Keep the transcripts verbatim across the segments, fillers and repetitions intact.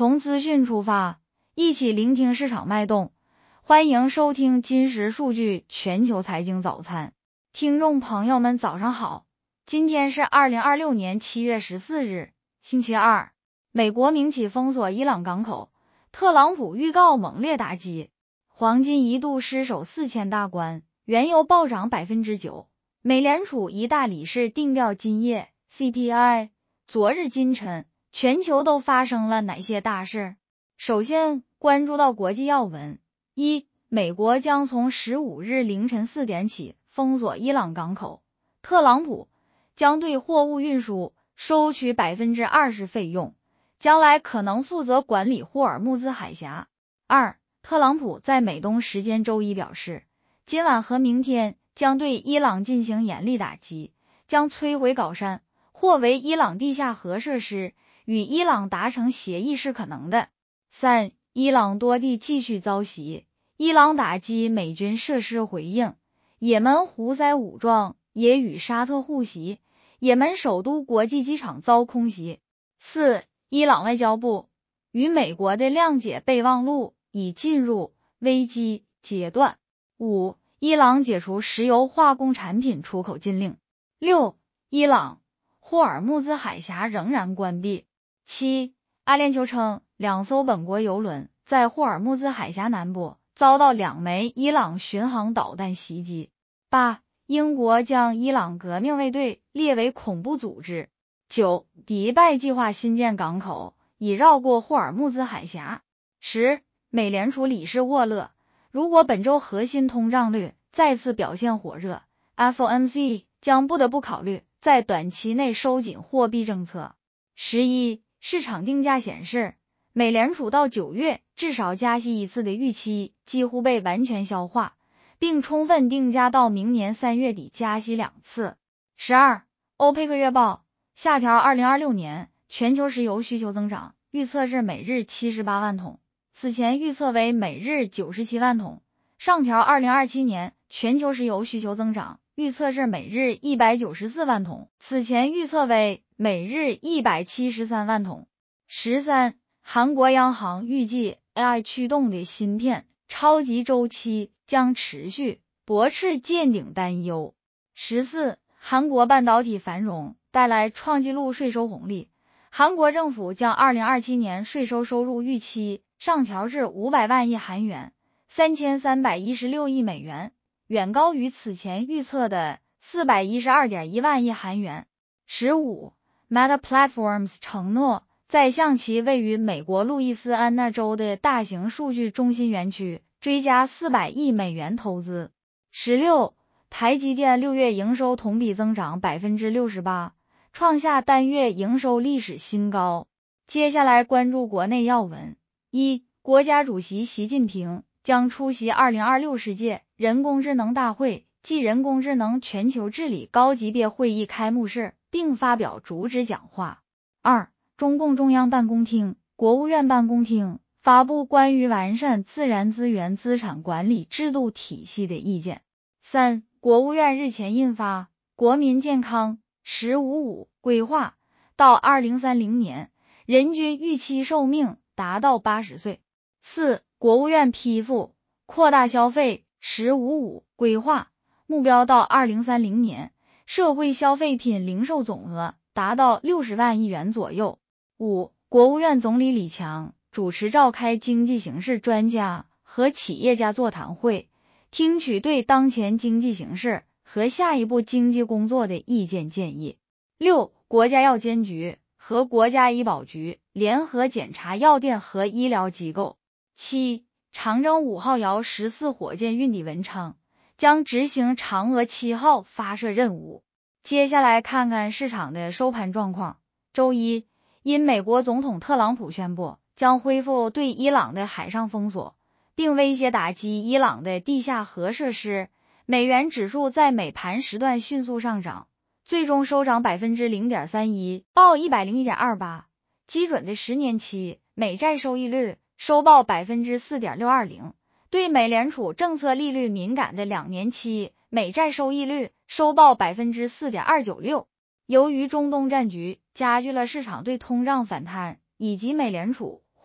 从资讯出发，一起聆听市场脉动。欢迎收听金石数据全球财经早餐。听众朋友们早上好，今天是二零二六年七月十四日，星期二。美国民企封锁伊朗港口，特朗普预告猛烈打击，黄金一度失守四千大关，原油暴涨 百分之九。 美联储一大理事定调今夜 C P I。 昨日今晨全球都发生了哪些大事？首先关注到国际要闻。一、美国将从十五日凌晨四点起封锁伊朗港口，特朗普将对货物运输收取 百分之二十 费用，将来可能负责管理霍尔木兹海峡。二、特朗普在美东时间周一表示，今晚和明天将对伊朗进行严厉打击，将摧毁镐山或为伊朗地下核设施，与伊朗达成协议是可能的。三、伊朗多地继续遭袭，伊朗打击美军设施回应，也门胡塞武装也与沙特互袭，也门首都国际机场遭空袭。四、伊朗外交部与美国的谅解备忘录已进入危机阶段。五、伊朗解除石油化工产品出口禁令。六、伊朗霍尔木兹海峡仍然关闭。七、阿联酋称两艘本国油轮在霍尔木兹海峡南部遭到两枚伊朗巡航导弹袭击。八、英国将伊朗革命卫队列为恐怖组织。九、迪拜计划新建港口，以绕过霍尔木兹海峡。十、美联储理事沃勒，如果本周核心通胀率再次表现火热， F O M C 将不得不考虑在短期内收紧货币政策。十一、市场定价显示，美联储到九月至少加息一次的预期几乎被完全消化，并充分定价到明年三月底加息两次。十二、欧佩克月报下调二零二六年全球石油需求增长，预测是每日七十八万桶，此前预测为每日九十七万桶，上调二零二七年全球石油需求增长，预测是每日一百九十四万桶，此前预测为每日一百七十三万桶。十三、韩国央行预计 A I 驱动的芯片超级周期将持续，驳斥见顶担忧。十四、韩国半导体繁荣带来创纪录税收红利，韩国政府将二零二七年税收收入预期上调至五百万亿韩元，三千三百一十六亿美元，远高于此前预测的 四百一十二点一万亿韩元。十五、Meta Platforms 承诺再向其位于美国路易斯安那州的大型数据中心园区追加四百亿美元投资。十六、台积电六月营收同比增长 百分之六十八， 创下单月营收历史新高。接下来关注国内要闻。一、国家主席习近平将出席二零二六世界人工智能大会暨人工智能全球治理高级别会议开幕式，并发表主旨讲话。二、中共中央办公厅、国务院办公厅发布关于完善自然资源资产管理制度体系的意见。三、国务院日前印发《国民健康“十五五”规划》，到二零三零年，人均预期寿命达到八十岁。四、国务院批复扩大消费“十五五”规划，目标到二零三零年，社会消费品零售总额达到六十万亿元左右。五、国务院总理李强主持召开经济形势专家和企业家座谈会，听取对当前经济形势和下一步经济工作的意见建议。六、国家药监局和国家医保局联合检查药店和医疗机构。七、长征五号遥十四火箭运抵文昌，将执行嫦娥七号发射任务。接下来看看市场的收盘状况。周一，因美国总统特朗普宣布将恢复对伊朗的海上封锁，并威胁打击伊朗的地下核设施，美元指数在美盘时段迅速上涨，最终收涨 百分之零点三一， 报 一百零一点二八。 基准的十年期美债收益率收报 百分之四点六二零， 对美联储政策利率敏感的两年期美债收益率收报 百分之四点二九六。 由于中东战局加剧了市场对通胀反弹以及美联储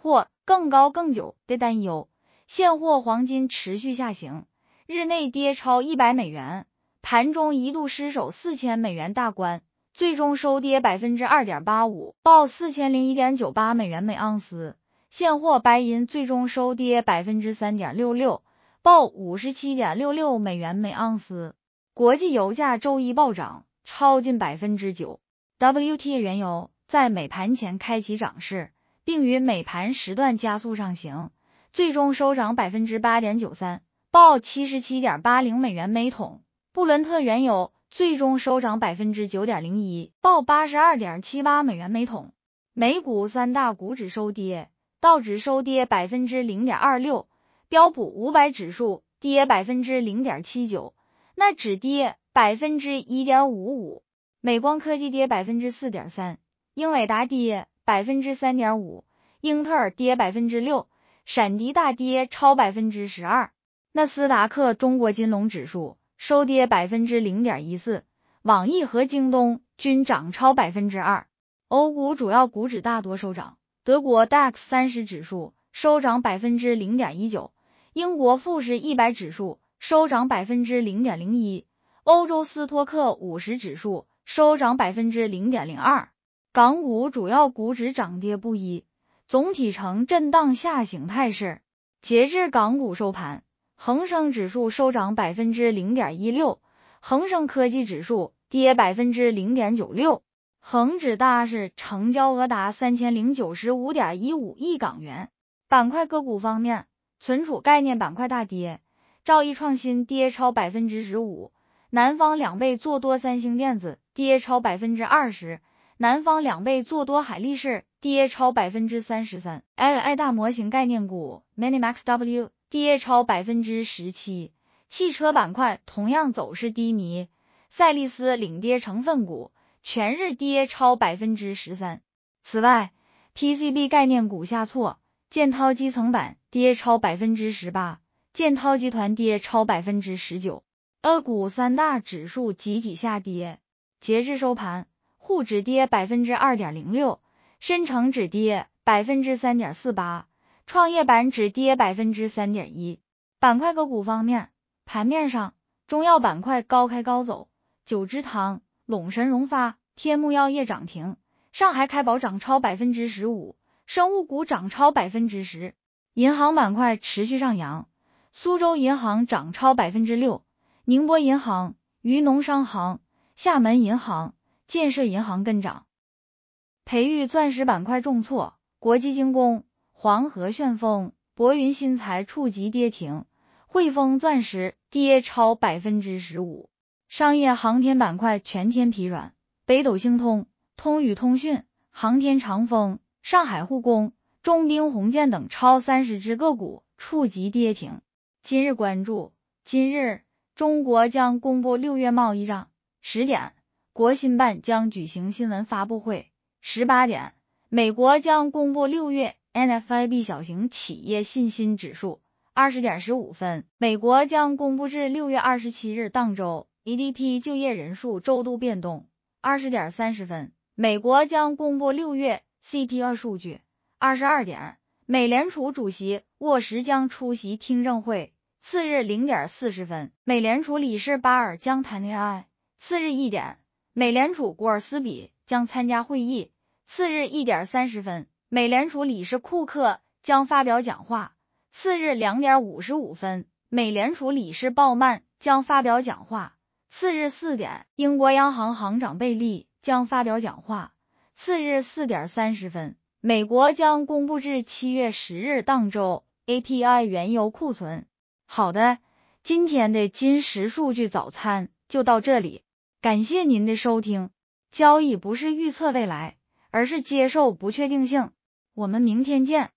或更高更久的担忧。现货黄金持续下行，日内跌超一百美元，盘中一度失守四千美元大关，最终收跌 百分之二点八五， 报 四千零一点九八美元每盎司。现货白银最终收跌 百分之三点六六， 报 五十七点六六美元每盎司。国际油价周一暴涨，超近 百分之九。 W T I 原油在美盘前开启涨势，并于美盘时段加速上行，最终收涨 百分之八点九三， 报 七十七点八零美元每桶。布伦特原油最终收涨 百分之九点零一， 报 八十二点七八美元每桶。美股三大股指收跌，道指收跌 百分之零点二六， 标普五百指数跌 百分之零点七九， 纳指跌 百分之一点五五， 美光科技跌 百分之四点三， 英伟达跌 百分之三点五， 英特尔跌 百分之六， 闪迪大跌超 百分之十二。 纳斯达克中国金龙指数收跌 百分之零点一四， 网易和京东均涨超 百分之二。 欧股主要股指大多收涨，德国 D A X 三十指数收涨 百分之零点一九， 英国富时一百指数收涨 百分之零点零一， 欧洲斯托克五十指数收涨 百分之零点零二。 港股主要股指涨跌不一，总体呈震荡下行态势。截至港股收盘，恒生指数收涨 百分之零点一六， 恒生科技指数跌 百分之零点九六。恒指大市成交额达 三千零九十五点一五亿港元。板块个股方面，存储概念板块大跌，兆易创新跌超 百分之十五， 南方两倍做多三星电子跌超 百分之二十， 南方两倍做多海力士跌超 百分之三十三。 L I 大模型概念股 Minimax W 跌超 百分之十七。 汽车板块同样走势低迷，赛力斯领跌成分股全日跌超 百分之十三。 此外 P C B 概念股下挫，建滔基层板跌超 百分之十八， 建滔集团跌超 百分之十九。 A 股三大指数集体下跌，截至收盘，沪指跌 百分之二点零六， 深成指跌 百分之三点四八， 创业板指跌 百分之三点一。 板块个股方面，盘面上中药板块高开高走，九芝堂、陇神荣发、天目药业涨停，上海开宝涨超 百分之十五， 生物股涨超 百分之十。 银行板块持续上扬，苏州银行涨超 百分之六， 宁波银行、渝农商行、厦门银行、建设银行跟涨。培育钻石板块重挫，国际精工、黄河旋风、博云新材触及跌停，汇丰钻石跌超 百分之十五。商业航天板块全天疲软，北斗星通、通宇通讯、航天长风、上海护工、中兵红箭等超三十只个股触及跌停。今日关注，今日中国将公布六月贸易账，十点国新办将举行新闻发布会，十八点美国将公布六月 N F I B 小型企业信心指数，二十点十五分美国将公布至六月二十七日当周A D P 就业人数周度变动，二十点三十分美国将公布六月 C P I 数据，二十二点美联储主席沃什将出席听证会，次日零点四十分美联储理事巴尔将谈恋爱，次日一点美联储古尔斯比将参加会议，次日一点三十分美联储理事库克将发表讲话，次日两点五十五分美联储理事鲍曼将发表讲话，次日四点英国央行行长贝利将发表讲话，次日四点三十分美国将公布至七月十日当周 A P I 原油库存。好的，今天的金石数据早餐就到这里，感谢您的收听。交易不是预测未来，而是接受不确定性。我们明天见。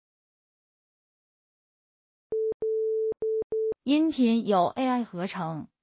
音频由 A I 合成。